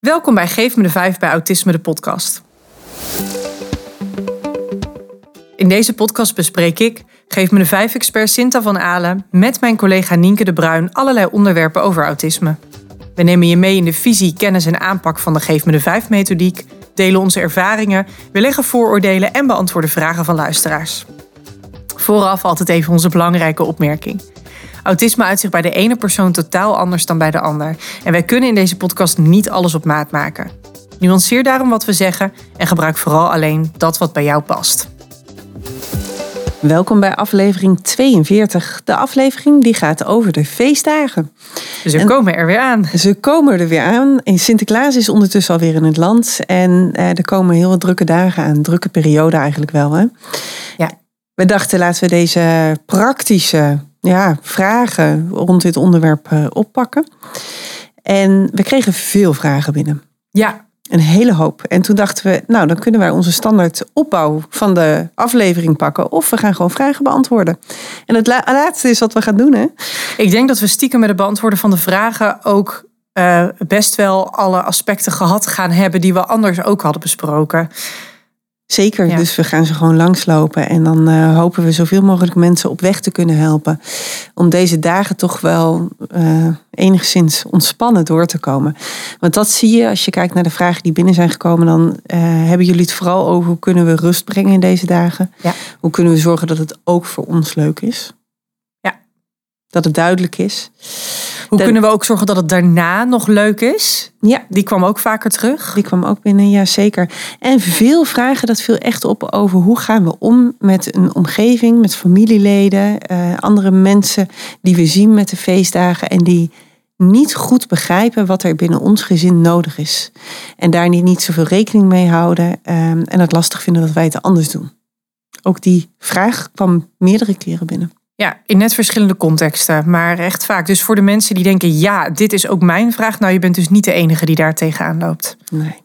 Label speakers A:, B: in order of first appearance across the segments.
A: Welkom bij Geef me de 5 bij Autisme de podcast. In deze podcast bespreek ik, Geef me de 5-expert Sinta van Alen, met mijn collega Nienke de Bruin allerlei onderwerpen over autisme. We nemen je mee in de visie, kennis en aanpak van de Geef me de 5-methodiek, delen onze ervaringen, weerleggen vooroordelen en beantwoorden vragen van luisteraars. Vooraf altijd even onze belangrijke opmerking. Autisme uit zich bij de ene persoon totaal anders dan bij de ander. En wij kunnen in deze podcast niet alles op maat maken. Nuanceer daarom wat we zeggen en gebruik vooral alleen dat wat bij jou past.
B: Welkom bij aflevering 42. De aflevering die gaat over de feestdagen.
A: Ze komen er weer aan.
B: Ze komen er weer aan. En Sinterklaas is ondertussen alweer in het land. En er komen heel wat drukke dagen aan. Drukke periode eigenlijk wel. Hè?
A: Ja.
B: We dachten, laten we deze praktische vragen rond dit onderwerp oppakken. En we kregen veel vragen binnen.
A: Ja.
B: Een hele hoop. En toen dachten we, dan kunnen wij onze standaard opbouw van de aflevering pakken. Of we gaan gewoon vragen beantwoorden. En het laatste is wat we gaan doen, hè?
A: Ik denk dat we stiekem met het beantwoorden van de vragen ook best wel alle aspecten gehad gaan hebben die we anders ook hadden besproken.
B: Zeker,
A: Ja.
B: Dus we gaan ze gewoon langslopen. En dan hopen we zoveel mogelijk mensen op weg te kunnen helpen. Om deze dagen toch wel enigszins ontspannen door te komen. Want dat zie je als je kijkt naar de vragen die binnen zijn gekomen. Dan hebben jullie het vooral over hoe kunnen we rust brengen in deze dagen.
A: Ja.
B: Hoe kunnen we zorgen dat het ook voor ons leuk is.
A: Ja.
B: Dat het duidelijk is.
A: Hoe kunnen we ook zorgen dat het daarna nog leuk is?
B: Ja.
A: Die kwam ook vaker terug.
B: Die kwam ook binnen, ja zeker. En veel vragen, dat viel echt op over hoe gaan we om met een omgeving, met familieleden, andere mensen die we zien met de feestdagen en die niet goed begrijpen wat er binnen ons gezin nodig is. En daar niet zoveel rekening mee houden en het lastig vinden dat wij het anders doen. Ook die vraag kwam meerdere keren binnen.
A: Ja, in net verschillende contexten, maar echt vaak. Dus voor de mensen die denken, ja, dit is ook mijn vraag. Nou, je bent dus niet de enige die daar tegenaan loopt.
B: Nee.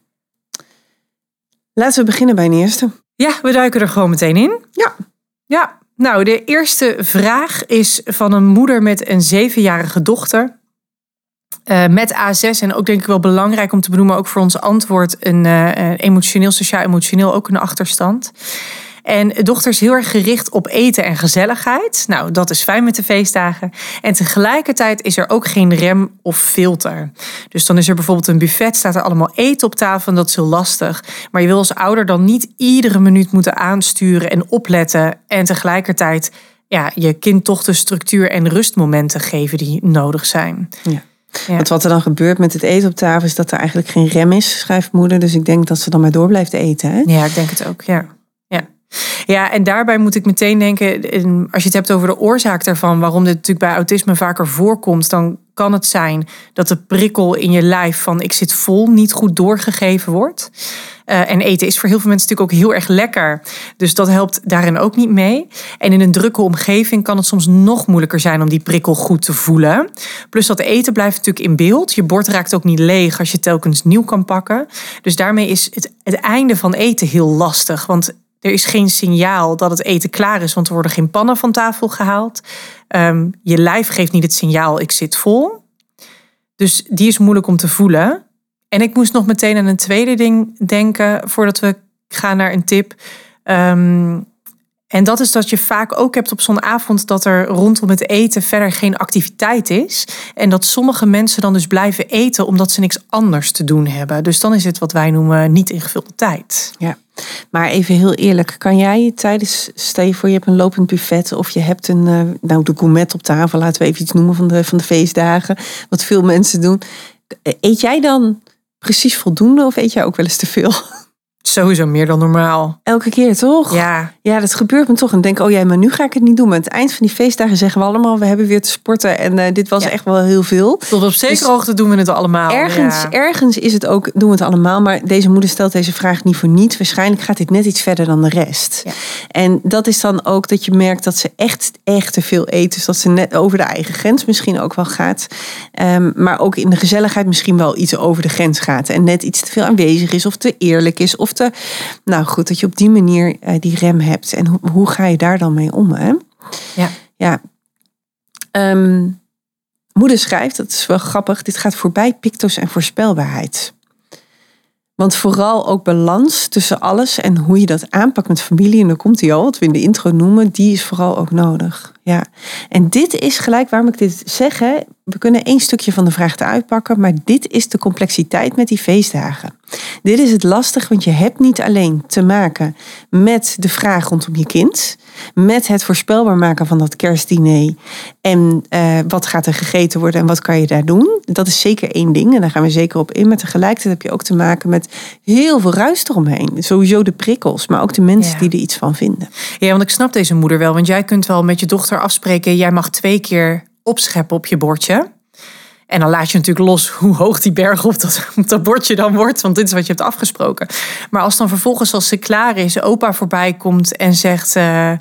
B: Laten we beginnen bij een eerste.
A: Ja, we duiken er gewoon meteen in.
B: Ja.
A: Nou, de eerste vraag is van een moeder met een 7-jarige dochter. Met A6 en ook denk ik wel belangrijk om te benoemen, ook voor ons antwoord, een emotioneel, sociaal-emotioneel ook een achterstand. En de dochter is heel erg gericht op eten en gezelligheid. Nou, dat is fijn met de feestdagen. En tegelijkertijd is er ook geen rem of filter. Dus dan is er bijvoorbeeld een buffet, staat er allemaal eten op tafel en dat is heel lastig. Maar je wil als ouder dan niet iedere minuut moeten aansturen en opletten. En tegelijkertijd je kind toch de structuur en rustmomenten geven die nodig zijn.
B: Ja. Ja. Want wat er dan gebeurt met het eten op tafel is dat er eigenlijk geen rem is, schrijft moeder. Dus ik denk dat ze dan maar door blijft eten. Hè?
A: Ja, ik denk het ook, Ja, en daarbij moet ik meteen denken, als je het hebt over de oorzaak daarvan, waarom dit natuurlijk bij autisme vaker voorkomt, dan kan het zijn dat de prikkel in je lijf van ik zit vol niet goed doorgegeven wordt. En eten is voor heel veel mensen natuurlijk ook heel erg lekker. Dus dat helpt daarin ook niet mee. En in een drukke omgeving kan het soms nog moeilijker zijn om die prikkel goed te voelen. Plus dat eten blijft natuurlijk in beeld. Je bord raakt ook niet leeg als je telkens nieuw kan pakken. Dus daarmee is het einde van eten heel lastig. Want er is geen signaal dat het eten klaar is, want er worden geen pannen van tafel gehaald. Je lijf geeft niet het signaal, ik zit vol. Dus die is moeilijk om te voelen. En ik moest nog meteen aan een tweede ding denken, voordat we gaan naar een tip. En dat is dat je vaak ook hebt op zo'n avond dat er rondom het eten verder geen activiteit is. En dat sommige mensen dan dus blijven eten omdat ze niks anders te doen hebben. Dus dan is het wat wij noemen niet ingevulde tijd.
B: Ja. Maar even heel eerlijk, kan jij tijdens, stel je voor je hebt een lopend buffet of je hebt de gourmet op tafel, laten we even iets noemen van de feestdagen, wat veel mensen doen. Eet jij dan precies voldoende of eet jij ook wel eens te veel?
A: Sowieso meer dan normaal.
B: Elke keer toch?
A: Ja.
B: Ja, dat gebeurt me toch. En denk, maar nu ga ik het niet doen. Maar aan het eind van die feestdagen zeggen we allemaal, we hebben weer te sporten. En dit was echt wel heel veel.
A: Tot op zekere hoogte doen we het allemaal.
B: Ergens is het ook, doen we het allemaal. Maar deze moeder stelt deze vraag niet voor niets. Waarschijnlijk gaat dit net iets verder dan de rest. Ja. En dat is dan ook dat je merkt dat ze echt te veel eet. Dus dat ze net over de eigen grens misschien ook wel gaat. Maar ook in de gezelligheid misschien wel iets over de grens gaat. En net iets te veel aanwezig is of te eerlijk is. Of te, nou goed, dat je op die manier die rem hebt. En hoe ga je daar dan mee om? Hè? Ja. Moeder schrijft, dat is wel grappig, dit gaat voorbij picto's en voorspelbaarheid. Want vooral ook balans tussen alles en hoe je dat aanpakt met familie. En dan komt die al, wat we in de intro noemen. Die is vooral ook nodig. Ja. En dit is gelijk waarom ik dit zeg. Hè. We kunnen 1 stukje van de vraag eruit pakken. Maar dit is de complexiteit met die feestdagen. Dit is het lastig, want je hebt niet alleen te maken met de vraag rondom je kind. Met het voorspelbaar maken van dat kerstdiner. En wat gaat er gegeten worden en wat kan je daar doen. Dat is zeker 1 ding en daar gaan we zeker op in. Maar tegelijkertijd heb je ook te maken met heel veel ruis eromheen. Sowieso de prikkels, maar ook de mensen die er iets van vinden.
A: Ja, want ik snap deze moeder wel. Want jij kunt wel met je dochter afspreken. Jij mag 2 keer opscheppen op je bordje. En dan laat je natuurlijk los hoe hoog die berg op dat bordje dan wordt. Want dit is wat je hebt afgesproken. Maar als dan vervolgens, als ze klaar is, opa voorbij komt en zegt...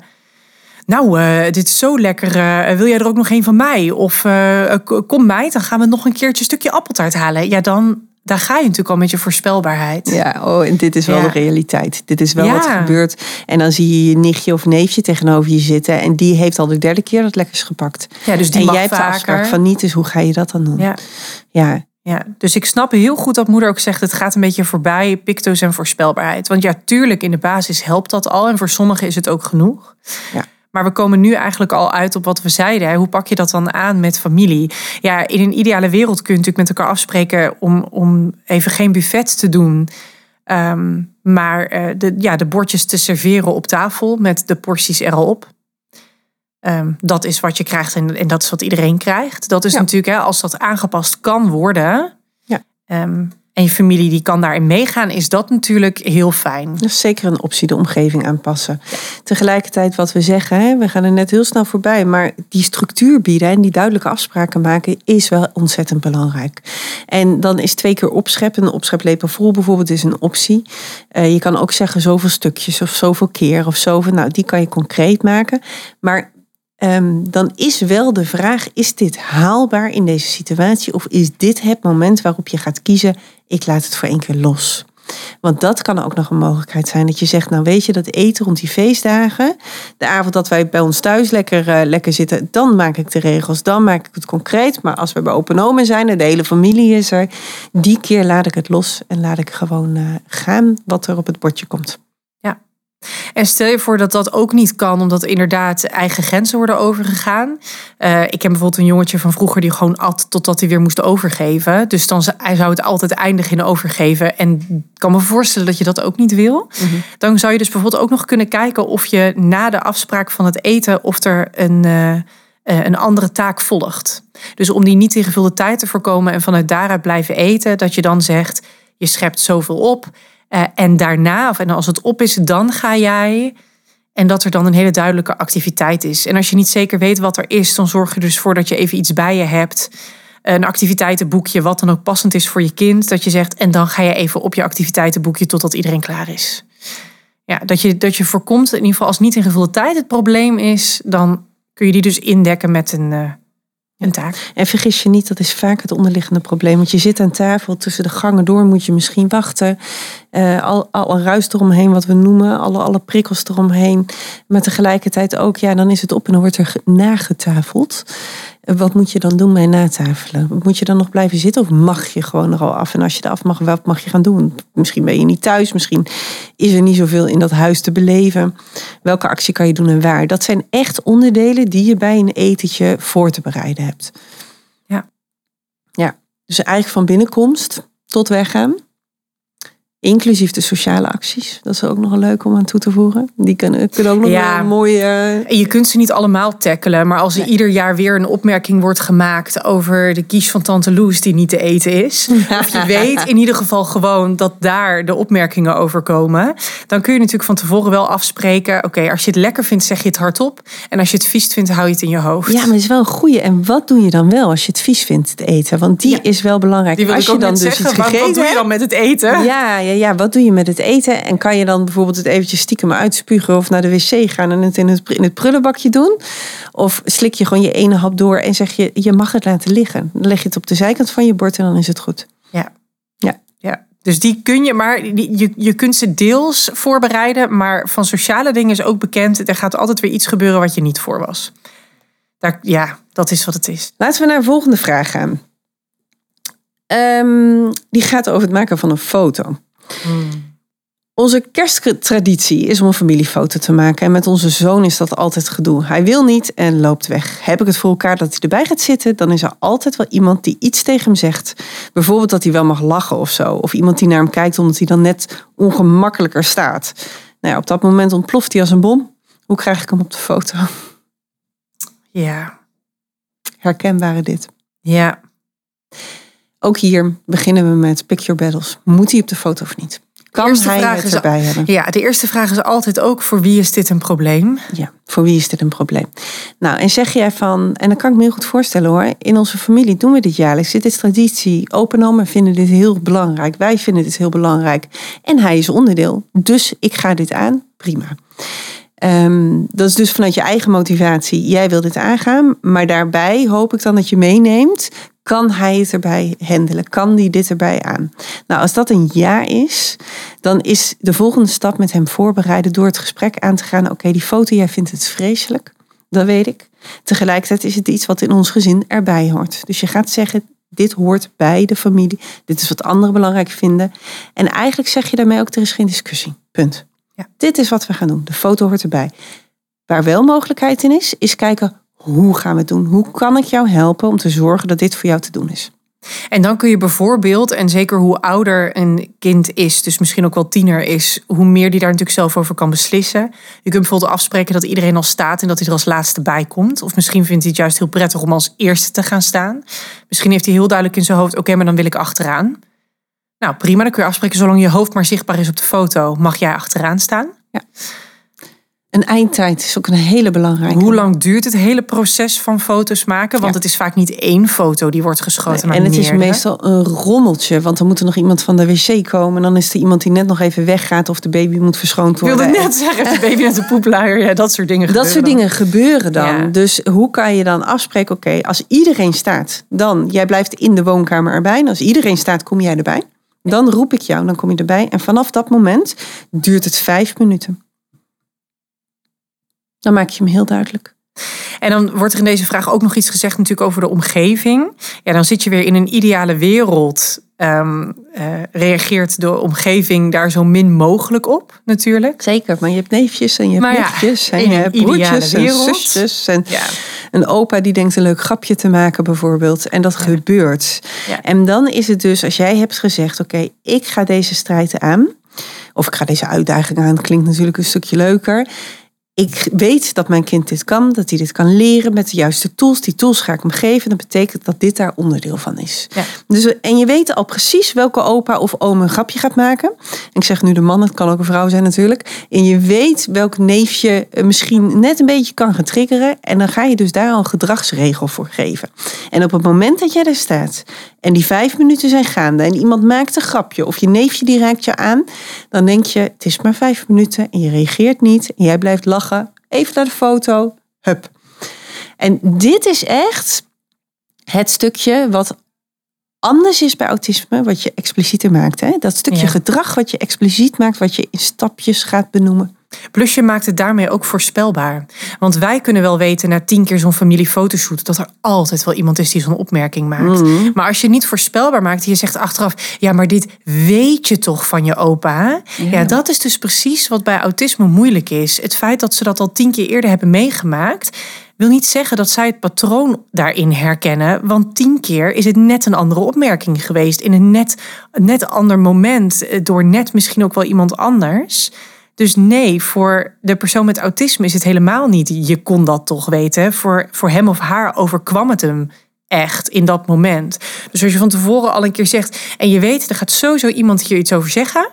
A: dit is zo lekker. Wil jij er ook nog 1 van mij? Of kom meid, dan gaan we nog een keertje een stukje appeltaart halen. Ja, daar ga je natuurlijk al met je voorspelbaarheid.
B: Ja, en dit is wel de realiteit. Dit is wel wat er gebeurt. En dan zie je je nichtje of neefje tegenover je zitten. En die heeft al de 3e keer dat lekkers gepakt.
A: Ja, dus die
B: en
A: mag
B: jij hebt de afspraak van niet, dus hoe ga je dat dan doen?
A: Ja, dus ik snap heel goed dat moeder ook zegt... het gaat een beetje voorbij picto's en voorspelbaarheid. Want ja, tuurlijk, in de basis helpt dat al. En voor sommigen is het ook genoeg. Ja. Maar we komen nu eigenlijk al uit op wat we zeiden. Hoe pak je dat dan aan met familie? Ja, in een ideale wereld kun je natuurlijk met elkaar afspreken... om even geen buffet te doen. Maar de bordjes te serveren op tafel met de porties er al op. Dat is wat je krijgt en dat is wat iedereen krijgt. Dat is natuurlijk, als dat aangepast kan worden... en je familie die kan daarin meegaan, is dat natuurlijk heel fijn.
B: Dat is zeker een optie, de omgeving aanpassen. Ja. Tegelijkertijd wat we zeggen, we gaan er net heel snel voorbij... maar die structuur bieden en die duidelijke afspraken maken... is wel ontzettend belangrijk. En dan is 2 keer opscheppen. Een opscheplepel vol bijvoorbeeld is een optie. Je kan ook zeggen zoveel stukjes of zoveel keer of zoveel... nou, die kan je concreet maken. Maar... dan is wel de vraag, is dit haalbaar in deze situatie? Of is dit het moment waarop je gaat kiezen, ik laat het voor 1 keer los? Want dat kan ook nog een mogelijkheid zijn. Dat je zegt, nou weet je, dat eten rond die feestdagen... de avond dat wij bij ons thuis lekker zitten... dan maak ik de regels, dan maak ik het concreet. Maar als we bij open oma zijn en de hele familie is er... die keer laat ik het los en laat ik gewoon gaan wat er op het bordje komt.
A: En stel je voor dat dat ook niet kan, omdat inderdaad eigen grenzen worden overgegaan. Ik heb bijvoorbeeld een jongetje van vroeger die gewoon at totdat hij weer moest overgeven. Dus dan zou het altijd eindigen in overgeven. En ik kan me voorstellen dat je dat ook niet wil. Mm-hmm. Dan zou je dus bijvoorbeeld ook nog kunnen kijken of je na de afspraak van het eten, of er een andere taak volgt. Dus om die niet ingevulde tijd te voorkomen en vanuit daaruit blijven eten, dat je dan zegt, je schept zoveel op. En daarna, en als het op is, dan ga jij. En dat er dan een hele duidelijke activiteit is. En als je niet zeker weet wat er is, dan zorg je dus voor dat je even iets bij je hebt. Een activiteitenboekje, wat dan ook passend is voor je kind. Dat je zegt, en dan ga je even op je activiteitenboekje totdat iedereen klaar is. Ja, dat je voorkomt, in ieder geval als niet ingevulde tijd het probleem is, dan kun je die dus indekken met een taak.
B: En vergis je niet, dat is vaak het onderliggende probleem. Want je zit aan tafel, tussen de gangen door moet je misschien wachten. Alle ruis eromheen, wat we noemen. Alle prikkels eromheen. Maar tegelijkertijd ook, dan is het op en dan wordt er nagetafeld. Wat moet je dan doen bij natafelen? Moet je dan nog blijven zitten of mag je gewoon er al af? En als je er af mag, wat mag je gaan doen? Misschien ben je niet thuis, misschien is er niet zoveel in dat huis te beleven. Welke actie kan je doen en waar? Dat zijn echt onderdelen die je bij een etentje voor te bereiden hebt. Ja. Dus eigenlijk van binnenkomst tot weggaan. Inclusief de sociale acties. Dat is ook nog een leuk om aan toe te voegen. Die kunnen ook nog een mooie...
A: En je kunt ze niet allemaal tackelen. Maar als er ieder jaar weer een opmerking wordt gemaakt over de quiche van tante Loes die niet te eten is. Of je weet in ieder geval gewoon dat daar de opmerkingen over komen. Dan kun je natuurlijk van tevoren wel afspreken. Oké, als je het lekker vindt, zeg je het hardop. En als je het vies vindt, hou je het in je hoofd.
B: Ja, maar het is wel een goeie. En wat doe je dan wel als je het vies vindt, het eten? Want die is wel belangrijk.
A: Die wil
B: als
A: ik ook
B: je dan
A: dus
B: zeggen,
A: iets gegeten, wat doe je dan met het eten?
B: Ja, wat doe je met het eten? En kan je dan bijvoorbeeld het eventjes stiekem uitspugen of naar de wc gaan en het in het prullenbakje doen? Of slik je gewoon je ene hap door en zeg je mag het laten liggen. Dan leg je het op de zijkant van je bord en dan is het goed.
A: Ja. Dus die kun je, maar je kunt ze deels voorbereiden, maar van sociale dingen is ook bekend, er gaat altijd weer iets gebeuren wat je niet voor was. Dat is wat het is.
B: Laten we naar de volgende vraag gaan. Die gaat over het maken van een foto. Onze kersttraditie is om een familiefoto te maken. En met onze zoon is dat altijd gedoe. Hij wil niet en loopt weg. Heb ik het voor elkaar dat hij erbij gaat zitten, dan is er altijd wel iemand die iets tegen hem zegt. Bijvoorbeeld dat hij wel mag lachen of zo. Of iemand die naar hem kijkt omdat hij dan net ongemakkelijker staat. Nou ja, op dat moment ontploft hij als een bom. Hoe krijg ik hem op de foto?
A: Ja.
B: Herkenbare dit.
A: Ja.
B: Ook hier beginnen we met pick your battles. Moet hij op de foto of niet? Kan hij het erbij hebben?
A: Ja, de eerste vraag is altijd ook, voor wie is dit een probleem?
B: Ja, voor wie is dit een probleem? Nou, en zeg jij van, en dat kan ik me heel goed voorstellen hoor. In onze familie doen we dit jaarlijks. Dit is traditie. Opa en oma vinden dit heel belangrijk. Wij vinden dit heel belangrijk. En hij is onderdeel. Dus ik ga dit aan. Prima. Dat is dus vanuit je eigen motivatie. Jij wil dit aangaan. Maar daarbij hoop ik dan dat je meeneemt. Kan hij het erbij handelen? Kan die dit erbij aan? Nou, als dat een ja is, dan is de volgende stap met hem voorbereiden door het gesprek aan te gaan. Oké, die foto, jij vindt het vreselijk. Dat weet ik. Tegelijkertijd is het iets wat in ons gezin erbij hoort. Dus je gaat zeggen, dit hoort bij de familie. Dit is wat anderen belangrijk vinden. En eigenlijk zeg je daarmee ook, er is geen discussie. Punt. Ja. Dit is wat we gaan doen. De foto hoort erbij. Waar wel mogelijkheid in is kijken, hoe gaan we het doen? Hoe kan ik jou helpen om te zorgen dat dit voor jou te doen is?
A: En dan kun je bijvoorbeeld, en zeker hoe ouder een kind is, dus misschien ook wel tiener is, hoe meer die daar natuurlijk zelf over kan beslissen. Je kunt bijvoorbeeld afspreken dat iedereen al staat en dat hij er als laatste bij komt. Of misschien vindt hij het juist heel prettig om als eerste te gaan staan. Misschien heeft hij heel duidelijk in zijn hoofd, oké, maar dan wil ik achteraan. Nou, prima, dan kun je afspreken, zolang je hoofd maar zichtbaar is op de foto, mag jij achteraan staan.
B: Ja. Een eindtijd is ook een hele belangrijke.
A: Hoe lang duurt het hele proces van foto's maken? Want het is vaak niet één foto die wordt geschoten.
B: Nee, en het is meestal een rommeltje. Want dan moet er nog iemand van de wc komen. En dan is er iemand die net nog even weggaat. Of de baby moet verschoond worden.
A: Ik wilde net zeggen, de baby uit de poepluier. Ja, dat soort dingen gebeuren.
B: Dat soort dingen gebeuren dan. Ja. Dus hoe kan je dan afspreken? Oké, als iedereen staat, dan jij blijft in de woonkamer erbij. En als iedereen staat, kom jij erbij. Dan roep ik jou, dan kom je erbij. En vanaf dat moment duurt het 5 minuten. Dan maak je hem heel duidelijk.
A: En dan wordt er in deze vraag ook nog iets gezegd natuurlijk over de omgeving. Ja, dan zit je weer in een ideale wereld. Reageert de omgeving daar zo min mogelijk op natuurlijk.
B: Zeker, maar je hebt neefjes en je hebt nichtjes. En je hebt broertjes en zusjes. En een opa die denkt een leuk grapje te maken bijvoorbeeld. En dat gebeurt. Ja. En dan is het dus, als jij hebt gezegd, oké, ik ga deze strijd aan. Of ik ga deze uitdaging aan. Klinkt natuurlijk een stukje leuker. Ik weet dat mijn kind dit kan, dat hij dit kan leren met de juiste tools. Die tools ga ik hem geven. Dat betekent dat dit daar onderdeel van is. Ja. Dus, en je weet al precies welke opa of oom een grapje gaat maken. En ik zeg nu de man, het kan ook een vrouw zijn natuurlijk. En je weet welk neefje misschien net een beetje kan gaan triggeren. En dan ga je dus daar al een gedragsregel voor geven. En op het moment dat jij daar staat en die 5 minuten zijn gaande en iemand maakt een grapje of je neefje die raakt je aan, dan denk je, het is maar 5 minuten en je reageert niet en jij blijft lachen. Even naar de foto. Hup. En dit is echt het stukje wat anders is bij autisme, wat je explicieter maakt. Hè? Dat stukje gedrag wat je expliciet maakt, wat je in stapjes gaat benoemen.
A: Plus je maakt het daarmee ook voorspelbaar. Want wij kunnen wel weten na 10 keer zo'n familiefotoshoot dat er altijd wel iemand is die zo'n opmerking maakt. Mm. Maar als je niet voorspelbaar maakt en je zegt achteraf, ja, maar dit weet je toch van je opa? Ja, dat is dus precies wat bij autisme moeilijk is. Het feit dat ze dat al 10 keer eerder hebben meegemaakt, wil niet zeggen dat zij het patroon daarin herkennen. Want 10 keer is het net een andere opmerking geweest. In een net ander moment. Door net misschien ook wel iemand anders. Dus nee, voor de persoon met autisme is het helemaal niet, je kon dat toch weten. Voor hem of haar overkwam het hem echt in dat moment. Dus als je van tevoren al een keer zegt, en je weet, er gaat sowieso iemand hier iets over zeggen.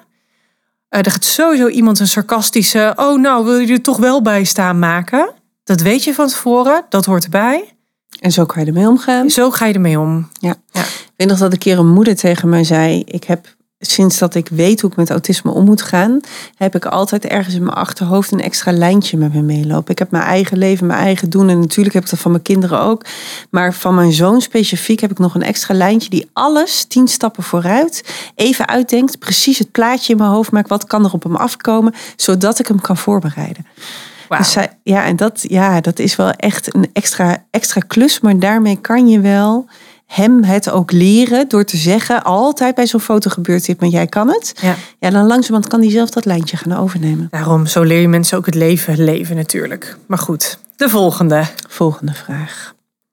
A: Er gaat sowieso iemand een sarcastische, oh nou, wil je er toch wel bij staan maken? Dat weet je van tevoren, dat hoort erbij.
B: En zo kan je ermee omgaan.
A: Zo ga je ermee om.
B: Ja. Ik weet nog dat een keer een moeder tegen mij zei, ik heb sinds dat ik weet hoe ik met autisme om moet gaan, heb ik altijd ergens in mijn achterhoofd een extra lijntje met me meelopen. Ik heb mijn eigen leven, mijn eigen doen. En natuurlijk heb ik dat van mijn kinderen ook. Maar van mijn zoon specifiek heb ik nog een extra lijntje die alles 10 stappen vooruit even uitdenkt. Precies het plaatje in mijn hoofd maakt. Wat kan er op hem afkomen, zodat ik hem kan voorbereiden. Wow. Dus dat is wel echt een extra klus. Maar daarmee kan je wel hem het ook leren door te zeggen, altijd bij zo'n foto gebeurt dit, maar jij kan het. Ja, dan langzamerhand kan hij zelf dat lijntje gaan overnemen.
A: Daarom, zo leer je mensen ook het leven natuurlijk. Maar goed, de volgende.
B: Volgende vraag.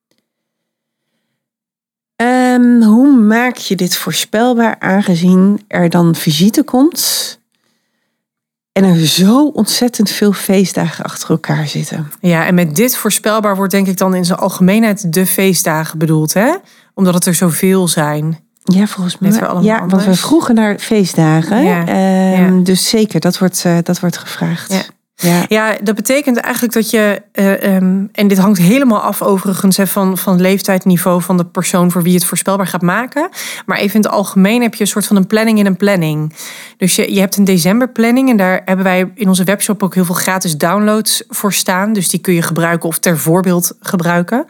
B: Hoe maak je dit voorspelbaar aangezien er dan visite komt en er zo ontzettend veel feestdagen achter elkaar zitten?
A: Ja, en met dit voorspelbaar wordt denk ik dan in zijn algemeenheid de feestdagen bedoeld, hè? Omdat het er zoveel zijn.
B: Ja, volgens mij. Ja, want we vroegen naar feestdagen. Ja. Dus zeker, dat wordt gevraagd.
A: Ja. Ja, dat betekent eigenlijk dat je, en dit hangt helemaal af overigens van het leeftijdsniveau van de persoon voor wie je het voorspelbaar gaat maken. Maar even in het algemeen heb je een soort van een planning in een planning. Dus je hebt een decemberplanning en daar hebben wij in onze webshop ook heel veel gratis downloads voor staan. Dus die kun je gebruiken of ter voorbeeld gebruiken.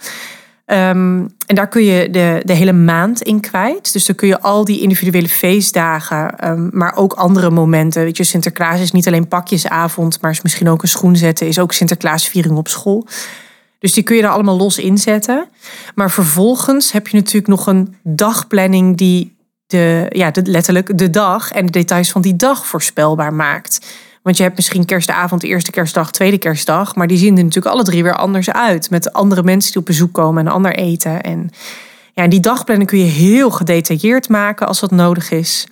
A: En daar kun je de hele maand in kwijt. Dus dan kun je al die individuele feestdagen, maar ook andere momenten. Weet je, Sinterklaas is niet alleen pakjesavond, maar is misschien ook een schoen zetten, is ook Sinterklaasviering op school. Dus die kun je er allemaal los inzetten. Maar vervolgens heb je natuurlijk nog een dagplanning die letterlijk de dag en de details van die dag voorspelbaar maakt. Want je hebt misschien kerstavond, eerste kerstdag, tweede kerstdag. Maar die zien er natuurlijk alle 3 weer anders uit. Met andere mensen die op bezoek komen en ander eten. En die dagplanning kun je heel gedetailleerd maken als dat nodig is.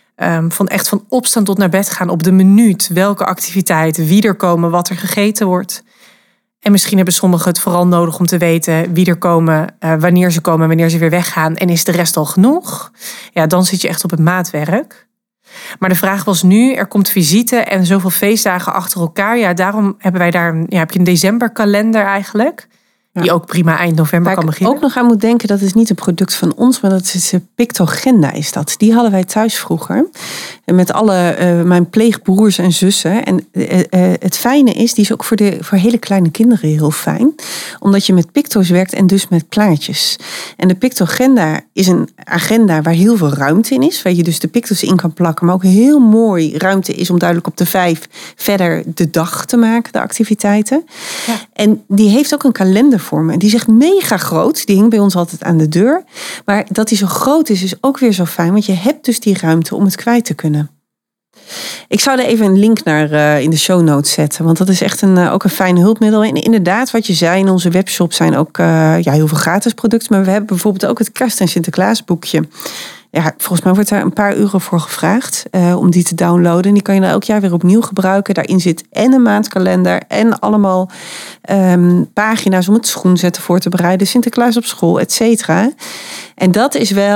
A: Van opstaan tot naar bed gaan op de minuut. Welke activiteit, wie er komen, wat er gegeten wordt. En misschien hebben sommigen het vooral nodig om te weten wie er komen, wanneer ze weer weggaan. En is de rest al genoeg? Ja, dan zit je echt op het maatwerk. Maar de vraag was nu, er komt visite en zoveel feestdagen achter elkaar. Ja, daarom hebben wij heb je een decemberkalender eigenlijk. Die ook prima eind november kan beginnen.
B: Waar ik ook nog aan moet denken, dat is niet een product van ons, maar dat is Pictogenda is dat. Die hadden wij thuis vroeger. Met alle mijn pleegbroers en zussen. En het fijne is, die is ook voor hele kleine kinderen heel fijn. Omdat je met picto's werkt en dus met plaatjes. En de Pictogenda is een agenda waar heel veel ruimte in is. Waar je dus de picto's in kan plakken. Maar ook heel mooi ruimte is om duidelijk op de 5 verder de dag te maken, de activiteiten. Ja. En die heeft ook een kalender voor me. Die is echt mega groot. Die hing bij ons altijd aan de deur. Maar dat die zo groot is ook weer zo fijn. Want je hebt dus die ruimte om het kwijt te kunnen. Ik zou er even een link naar in de show notes zetten. Want dat is echt ook een fijn hulpmiddel. En inderdaad, wat je zei, in onze webshop zijn ook heel veel gratis producten. Maar we hebben bijvoorbeeld ook het Kerst- en Sinterklaasboekje. Ja, volgens mij wordt daar een paar euro voor gevraagd om die te downloaden. En die kan je dan elk jaar weer opnieuw gebruiken. Daarin zit en een maandkalender en allemaal pagina's om het schoenzetten voor te bereiden. Sinterklaas op school, et cetera. En dat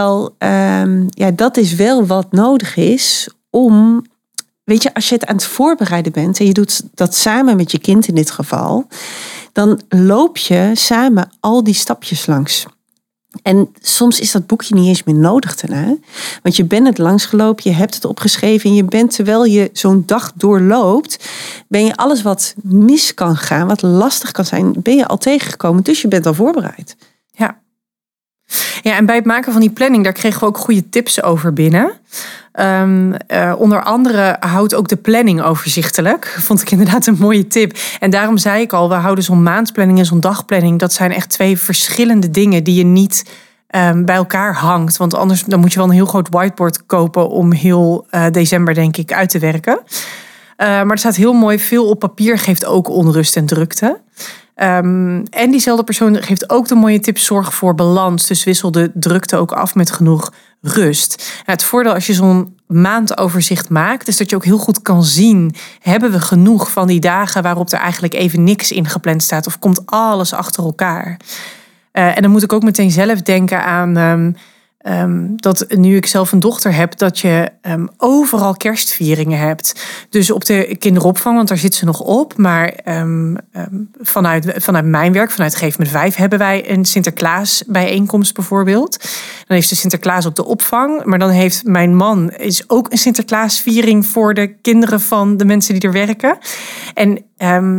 B: is wel wat nodig is om... Weet je, als je het aan het voorbereiden bent en je doet dat samen met je kind in dit geval, dan loop je samen al die stapjes langs. En soms is dat boekje niet eens meer nodig daarna. Want je bent het langsgelopen, je hebt het opgeschreven en je bent, terwijl je zo'n dag doorloopt, ben je alles wat mis kan gaan, wat lastig kan zijn, ben je al tegengekomen. Dus je bent al voorbereid.
A: Ja, en bij het maken van die planning, daar kregen we ook goede tips over binnen. Onder andere houdt ook de planning overzichtelijk. Vond ik inderdaad een mooie tip. En daarom zei ik al, we houden zo'n maandplanning en zo'n dagplanning. Dat zijn echt 2 verschillende dingen die je niet bij elkaar hangt. Want anders dan moet je wel een heel groot whiteboard kopen om heel december denk ik uit te werken. Maar er staat heel mooi, veel op papier geeft ook onrust en drukte. En diezelfde persoon geeft ook de mooie tip, zorg voor balans. Dus wissel de drukte ook af met genoeg rust. Het voordeel als je zo'n maandoverzicht maakt, is dat je ook heel goed kan zien, hebben we genoeg van die dagen waarop er eigenlijk even niks ingepland staat of komt alles achter elkaar. En dan moet ik ook meteen zelf denken aan dat nu ik zelf een dochter heb, dat je overal kerstvieringen hebt. Dus op de kinderopvang, want daar zit ze nog op. Maar vanuit mijn werk, vanuit Geef Me 5, hebben wij een Sinterklaas bijeenkomst bijvoorbeeld. Dan heeft de Sinterklaas op de opvang. Maar dan heeft mijn man is ook een Sinterklaasviering voor de kinderen van de mensen die er werken. En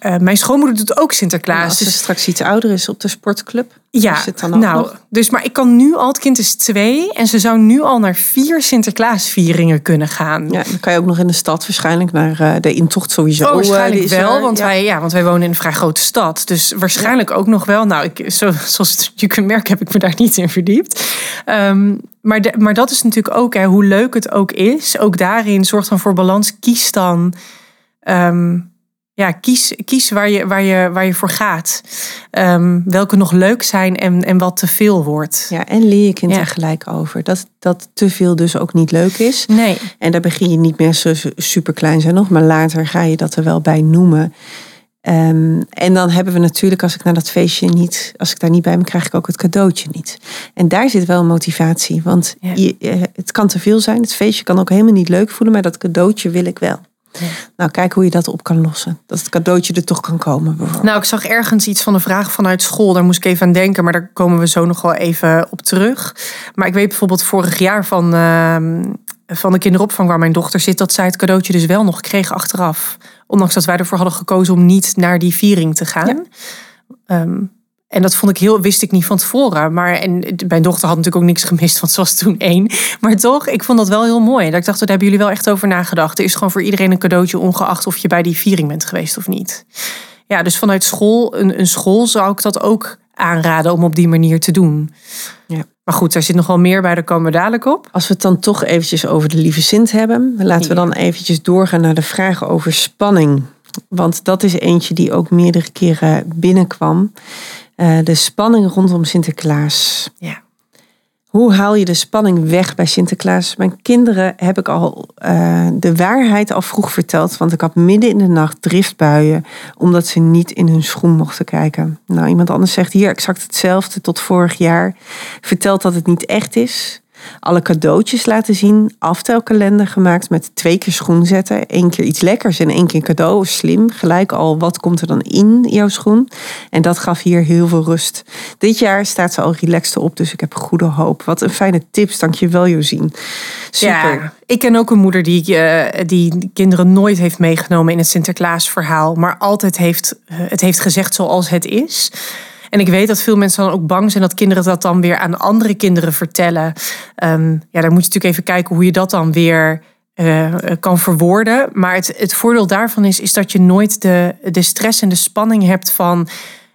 A: mijn schoonmoeder doet ook Sinterklaas.
B: En als ze straks iets ouder is op de sportclub.
A: Ja,
B: is het dan ook nog?
A: Dus maar ik kan nu al, het kind is 2 en ze zou nu al naar 4 Sinterklaasvieringen kunnen gaan.
B: Ja, dan kan je ook nog in de stad waarschijnlijk naar de intocht sowieso.
A: Waarschijnlijk wel, want wij wonen in een vrij grote stad. Dus waarschijnlijk ook nog wel. Nou, zoals je kunt merken heb ik me daar niet in verdiept. Maar dat is natuurlijk ook, hoe leuk het ook is. Ook daarin zorgt dan voor balans. Kies dan... kies waar je voor gaat. Welke nog leuk zijn en wat te veel wordt.
B: Ja, en leer je kind er gelijk over. Dat te veel dus ook niet leuk is.
A: Nee.
B: En daar begin je niet meer zo super klein zijn nog. Maar later ga je dat er wel bij noemen. En dan hebben we natuurlijk, als ik naar dat feestje als ik daar niet bij ben, krijg ik ook het cadeautje niet. En daar zit wel motivatie. Want het kan te veel zijn. Het feestje kan ook helemaal niet leuk voelen. Maar dat cadeautje wil ik wel. Ja. Nou, kijk hoe je dat op kan lossen. Dat het cadeautje er toch kan komen.
A: Nou, ik zag ergens iets van een vraag vanuit school. Daar moest ik even aan denken. Maar daar komen we zo nog wel even op terug. Maar ik weet bijvoorbeeld vorig jaar van de kinderopvang waar mijn dochter zit, dat zij het cadeautje dus wel nog kreeg achteraf. Ondanks dat wij ervoor hadden gekozen om niet naar die viering te gaan. Ja. En dat wist ik niet van tevoren. En mijn dochter had natuurlijk ook niks gemist, want ze was toen 1. Maar toch, ik vond dat wel heel mooi. Dat ik dacht, daar hebben jullie wel echt over nagedacht. Er is gewoon voor iedereen een cadeautje, ongeacht of je bij die viering bent geweest of niet. Ja, dus vanuit school, een school zou ik dat ook aanraden om op die manier te doen. Ja. Maar goed, daar zit nog wel meer bij, daar komen we dadelijk op.
B: Als we het dan toch eventjes over de lieve Sint hebben, laten we dan eventjes doorgaan naar de vraag over spanning. Want dat is eentje die ook meerdere keren binnenkwam. De spanning rondom Sinterklaas.
A: Ja.
B: Hoe haal je de spanning weg bij Sinterklaas? Mijn kinderen heb ik al de waarheid al vroeg verteld. Want ik had midden in de nacht driftbuien, omdat ze niet in hun schoen mochten kijken. Nou, iemand anders zegt hier exact hetzelfde tot vorig jaar. Vertelt dat het niet echt is. Alle cadeautjes laten zien. Aftelkalender gemaakt met 2 keer schoen zetten. 1 keer iets lekkers en 1 keer cadeau. Slim. Gelijk al, wat komt er dan in jouw schoen? En dat gaf hier heel veel rust. Dit jaar staat ze al relaxed op. Dus ik heb goede hoop. Wat een fijne tips. Dankjewel, Josien. Super.
A: Ja, ik ken ook een moeder die kinderen nooit heeft meegenomen in het Sinterklaasverhaal. Maar altijd het heeft gezegd zoals het is. En ik weet dat veel mensen dan ook bang zijn dat kinderen dat dan weer aan andere kinderen vertellen. Daar moet je natuurlijk even kijken hoe je dat dan weer kan verwoorden. Maar het voordeel daarvan is dat je nooit de stress en de spanning hebt van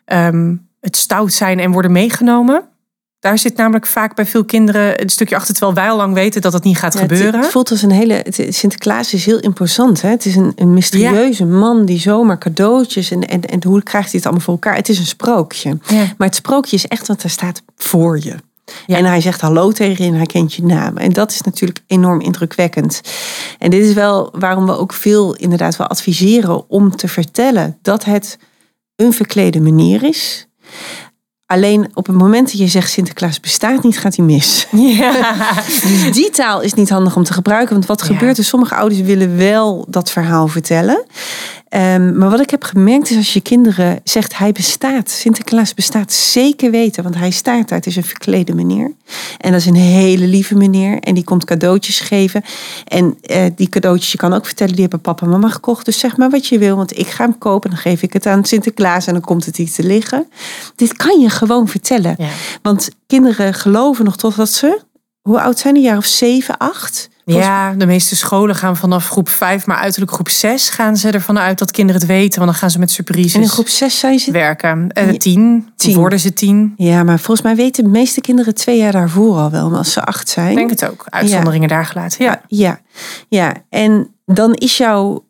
A: het stout zijn en worden meegenomen. Daar zit namelijk vaak bij veel kinderen een stukje achter, terwijl wij al lang weten dat het niet gaat gebeuren.
B: Het voelt als Sinterklaas is heel imposant. Hè? Het is een mysterieuze man die zomaar cadeautjes en hoe krijgt hij het allemaal voor elkaar? Het is een sprookje. Ja. Maar het sprookje is echt, want hij staat voor je. Ja. En hij zegt hallo tegen je en hij kent je naam. En dat is natuurlijk enorm indrukwekkend. En dit is wel waarom we ook veel inderdaad wel adviseren om te vertellen dat het een verklede manier is. Alleen op het moment dat je zegt Sinterklaas bestaat niet, gaat hij mis. Ja. Dus die taal is niet handig om te gebruiken. Want wat gebeurt er? Sommige ouders willen wel dat verhaal vertellen. Maar wat ik heb gemerkt is als je kinderen zegt hij bestaat. Sinterklaas bestaat, zeker weten. Want hij staat daar. Het is een verklede meneer. En dat is een hele lieve meneer. En die komt cadeautjes geven. En die cadeautjes, je kan ook vertellen, die hebben papa en mama gekocht. Dus zeg maar wat je wil. Want ik ga hem kopen. Dan geef ik het aan Sinterklaas. En dan komt het hier te liggen. Dit kan je gewoon vertellen. Ja. Want kinderen geloven nog totdat ze... Hoe oud zijn die? Jaar of 7, 8?
A: Ja, de meeste scholen gaan vanaf groep 5, maar uiterlijk groep 6 gaan ze ervan uit dat kinderen het weten. Want dan gaan ze met surprises.
B: En in groep 6 zijn ze?
A: Werken. 10. Worden ze 10.
B: Ja, maar volgens mij weten de meeste kinderen 2 jaar daarvoor al wel. Maar als ze 8 zijn.
A: Ik denk het ook. Uitzonderingen daar gelaten.
B: Ja. En dan is jouw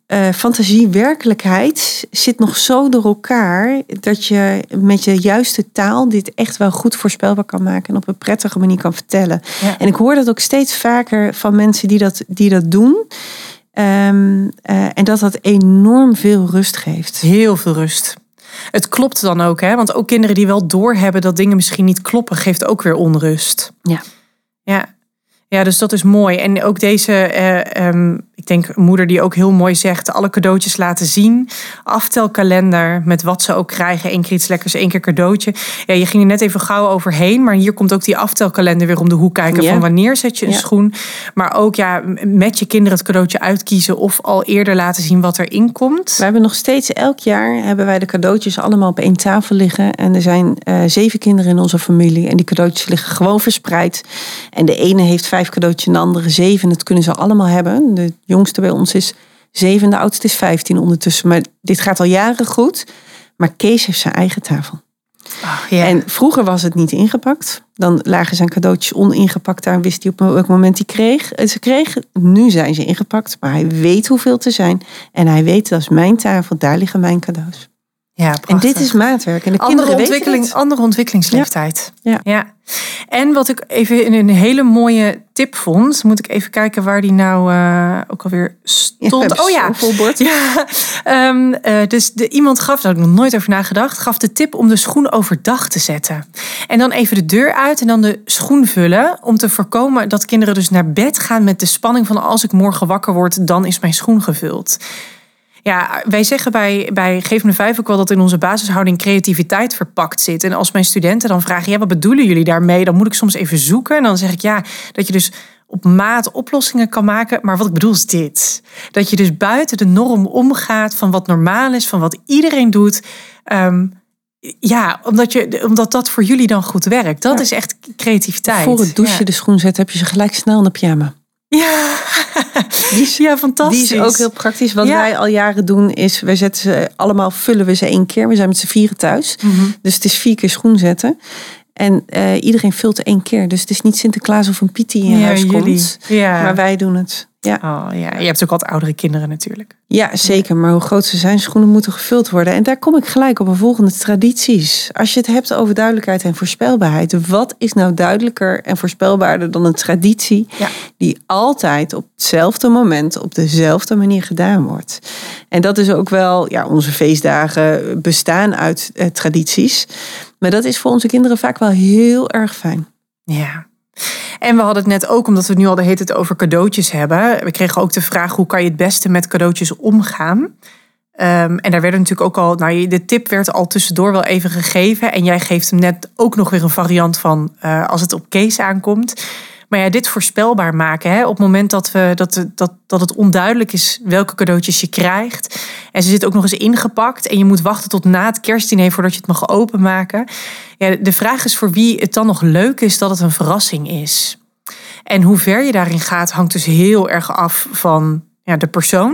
B: fantasie-werkelijkheid zit nog zo door elkaar dat je met je juiste taal dit echt wel goed voorspelbaar kan maken en op een prettige manier kan vertellen. Ja. En ik hoor dat ook steeds vaker van mensen die dat doen. En dat enorm veel rust geeft.
A: Heel veel rust. Het klopt dan ook, hè? Want ook kinderen die wel doorhebben dat dingen misschien niet kloppen, geeft ook weer onrust. Ja, dus dat is mooi. En ook deze, ik denk een moeder die ook heel mooi zegt, alle cadeautjes laten zien. Aftelkalender met wat ze ook krijgen. 1 keer iets lekkers, 1 keer cadeautje. Ja, je ging er net even gauw overheen. Maar hier komt ook die aftelkalender weer om de hoek kijken. Van wanneer zet je een schoen. Maar ook met je kinderen het cadeautje uitkiezen. Of al eerder laten zien wat erin komt.
B: We hebben nog steeds elk jaar hebben wij de cadeautjes allemaal op 1 tafel liggen. En er zijn 7 kinderen in onze familie. En die cadeautjes liggen gewoon verspreid. En de ene heeft 5 cadeautjes en de andere 7. Dat kunnen ze allemaal hebben. De jongste bij ons is 7 en de oudste is 15 ondertussen. Maar dit gaat al jaren goed. Maar Kees heeft zijn eigen tafel. En vroeger was het niet ingepakt. Dan lagen zijn cadeautjes oningepakt. Daar wist hij op welk moment ze kreeg. Nu zijn ze ingepakt. Maar hij weet hoeveel te zijn. En hij weet, dat is mijn tafel. Daar liggen mijn cadeaus.
A: Ja, prachtig.
B: En dit is maatwerk. En de
A: andere ontwikkelingsleeftijd.
B: Ja.
A: En wat ik even in een hele mooie tip vond. Moet ik even kijken waar die nou ook alweer stond.
B: Volbord.
A: Dus iemand gaf, daar had ik nog nooit over nagedacht. Gaf de tip om de schoen overdag te zetten. En dan even de deur uit en dan de schoen vullen. Om te voorkomen dat kinderen dus naar bed gaan met de spanning van als ik morgen wakker word, dan is mijn schoen gevuld. Ja, wij zeggen bij Geef me 5 ook wel dat in onze basishouding creativiteit verpakt zit. En als mijn studenten dan vragen, wat bedoelen jullie daarmee? Dan moet ik soms even zoeken. En dan zeg ik dat je dus op maat oplossingen kan maken. Maar wat ik bedoel is dit. Dat je dus buiten de norm omgaat van wat normaal is, van wat iedereen doet. Omdat dat voor jullie dan goed werkt. Dat is echt creativiteit.
B: Voor het douchen de schoen zetten heb je ze gelijk snel in de pyjama.
A: Ja. Fantastisch.
B: Die is ook heel praktisch. Wat wij al jaren doen is, wij zetten ze allemaal, vullen we ze 1 keer. We zijn met z'n 4 thuis. Mm-hmm. Dus het is 4 keer schoen zetten. En iedereen vult 1 keer. Dus het is niet Sinterklaas of een Piet die in je huis komt. Ja. Maar wij doen het. Ja.
A: Je hebt ook altijd oudere kinderen natuurlijk.
B: Ja, zeker. Maar hoe groot ze zijn, schoenen moeten gevuld worden. En daar kom ik gelijk op een volgende: tradities. Als je het hebt over duidelijkheid en voorspelbaarheid. Wat is nou duidelijker en voorspelbaarder dan een traditie die altijd op hetzelfde moment, op dezelfde manier gedaan wordt? En dat is ook wel, onze feestdagen bestaan uit tradities. Maar dat is voor onze kinderen vaak wel heel erg fijn.
A: Ja. En we hadden het net ook, omdat we het nu al de hele tijd over cadeautjes hebben. We kregen ook de vraag, hoe kan je het beste met cadeautjes omgaan? En daar werden natuurlijk ook al, de tip werd al tussendoor wel even gegeven. En jij geeft hem net ook nog weer een variant van als het op Kees aankomt. Maar dit voorspelbaar maken. Op het moment dat het onduidelijk is welke cadeautjes je krijgt. En ze zit ook nog eens ingepakt. En je moet wachten tot na het kerstdiner voordat je het mag openmaken. Ja, de vraag is voor wie het dan nog leuk is dat het een verrassing is. En hoe ver je daarin gaat hangt dus heel erg af van de persoon.